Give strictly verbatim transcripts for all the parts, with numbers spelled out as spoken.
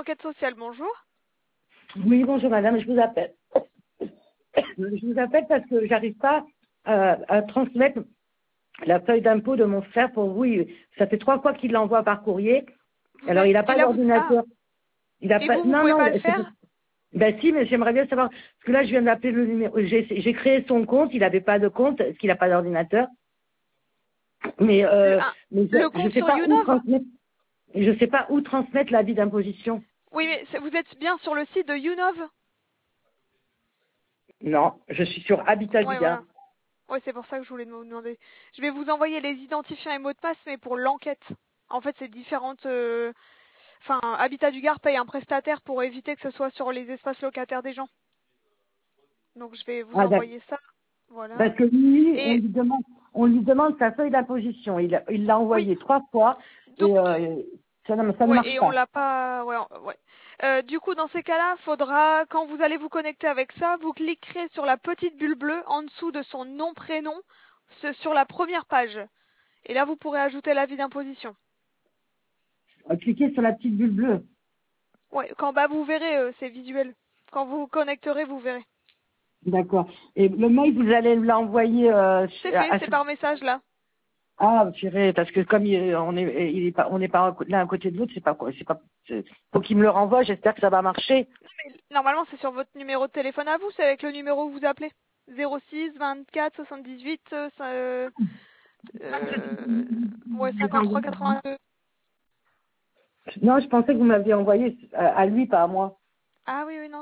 l'enquête sociale, bonjour. Oui, bonjour madame, je vous appelle. Je vous appelle parce que j'arrive pas euh, à transmettre la feuille d'impôt de mon frère pour vous. Il- Ça fait trois fois qu'il l'envoie par courrier. Vous Alors, il êtes... n'a Et pas là, vous... Ah, d'ordinateur. Il a et pas. vous, vous Non, pouvez non. pas le c'est pour- faire? Ben si, mais j'aimerais bien savoir. Parce que là, je viens d'appeler le numéro. J'ai j'ai créé son compte. Il n'avait pas de compte. Est-ce qu'il n'a pas d'ordinateur? Mais, le, euh, ah, mais le je ne compte sais sur pas où YouNov? transmettre. Je sais pas où transmettre l'avis d'imposition. Oui, mais c'est- vous êtes bien sur le site de YouNov? Non, je suis sur Habitat du Ouais, Gard. voilà. Ouais, c'est pour ça que je voulais vous demander. Je vais vous envoyer les identifiants et mots de passe, mais pour l'enquête. En fait, c'est différentes... euh, Enfin, Habitat du Gard paye un prestataire pour éviter que ce soit sur les espaces locataires des gens. Donc, je vais vous Ah, d'accord. envoyer ça. Voilà. Parce que lui, on Et lui demande, on lui demande sa feuille d'imposition. Il, a- il l'a oui, envoyé trois fois donc... et euh, ça, ne, ça ne Ouais, marche et on pas. l'a pas. Ouais, on- ouais. Euh, du coup, dans ces cas-là, faudra, quand vous allez vous connecter avec ça, vous cliquerez sur la petite bulle bleue en dessous de son nom prénom, ce- sur la première page. Et là, vous pourrez ajouter l'avis d'imposition. Euh, Cliquez sur la petite bulle bleue. Ouais, quand bah vous verrez, euh, c'est visuel. Quand vous vous connecterez, vous verrez. D'accord. Et le mail, vous allez l'envoyer euh, C'est à, fait, à c'est ce- par message là. Ah, purée, parce que comme il, on est, il est pas, on n'est pas l'un à côté de l'autre, c'est pas quoi, c'est pas. c'est- Faut qu'il me le renvoie. J'espère que ça va marcher. Normalement, c'est sur votre numéro de téléphone à vous, c'est avec le numéro où vous appelez. zéro six vingt-quatre soixante-dix-huit euh, ça, euh, euh, ouais cinquante-trois quatre-vingt-deux. Non, je pensais que vous m'aviez envoyé à, à lui, pas à moi. Ah oui oui non,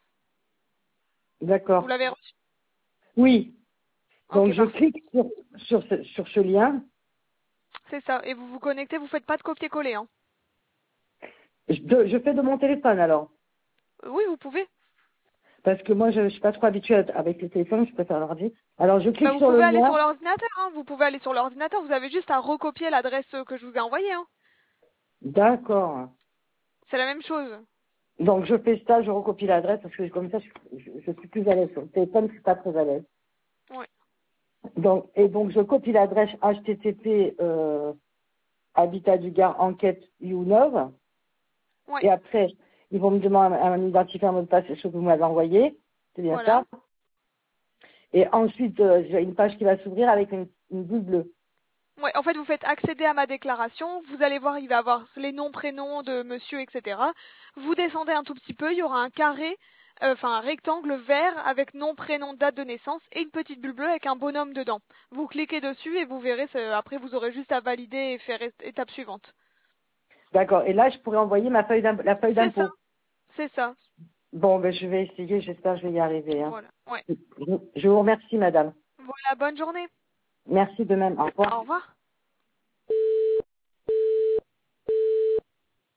vous D'accord. l'avez reçu. Oui. Donc Ok, je parfait. clique sur sur ce, sur ce lien. C'est ça. Et vous vous connectez, vous faites pas de copier-coller, hein. Je, de- je fais de mon téléphone alors. Oui, vous pouvez. Parce que moi, je ne suis pas trop habituée à- avec le téléphone, je préfère l'ordi. Alors, je Bah, clique vous sur le pouvez aller lien. sur l'ordinateur, hein. Vous pouvez aller sur l'ordinateur. Vous avez juste à recopier l'adresse euh, que je vous ai envoyée, hein. D'accord. C'est la même chose. Donc, je fais ça, je recopie l'adresse, parce que comme ça, je, je- je suis plus à l'aise. Sur le téléphone, je suis pas très à l'aise. Ouais. Donc, et donc, je copie l'adresse H T T P euh, Habitat du Gard enquête Younov. Ouais. Et après, ils vont me demander un, un identifiant, un mot de passe, c'est ce que vous m'avez envoyé. C'est bien Voilà. ça. Et ensuite, euh, j'ai une page qui va s'ouvrir avec une, une boule bleue. Ouais, en fait, vous faites accéder à ma déclaration. Vous allez voir, il va y avoir les noms, prénoms de monsieur, et cetera. Vous descendez un tout petit peu, il y aura un carré, euh, enfin un rectangle vert avec nom, prénom, date de naissance et une petite bulle bleue avec un bonhomme dedans. Vous cliquez dessus et vous verrez, c'est- après vous aurez juste à valider et faire é- étape suivante. D'accord. Et là, je pourrais envoyer ma feuille d'imp- la feuille C'est ça, d'impôt. c'est ça. Bon, ben, je vais essayer, j'espère que je vais y arriver. Hein. Voilà. Ouais. Je, je vous remercie, madame. Voilà, bonne journée. Merci de même. Au revoir. Au revoir.